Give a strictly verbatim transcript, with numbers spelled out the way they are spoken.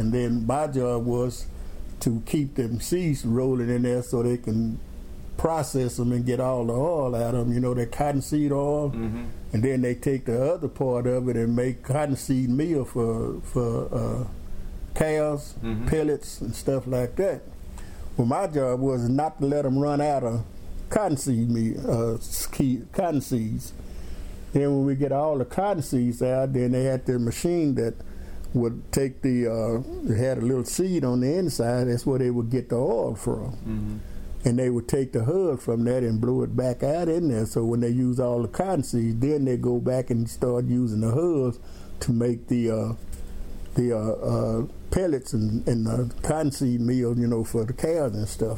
and then my job was to keep them seeds rolling in there so they can process them and get all the oil out of them, you know, that cottonseed oil, mm-hmm. and then they take the other part of it and make cottonseed meal for for uh, cows, mm-hmm. pellets, and stuff like that. Well, my job was not to let them run out of cottonseed meal, uh, ski, cotton seeds. Then when we get all the cotton seeds out, then they had the machine that would take the, uh, it had a little seed on the inside, that's where they would get the oil from. Mm-hmm. And they would take the hud from that and blow it back out in there. So when they use all the cotton seeds, then they go back and start using the huds to make the uh, the uh, uh, pellets and, and the cottonseed meal, you know, for the cows and stuff.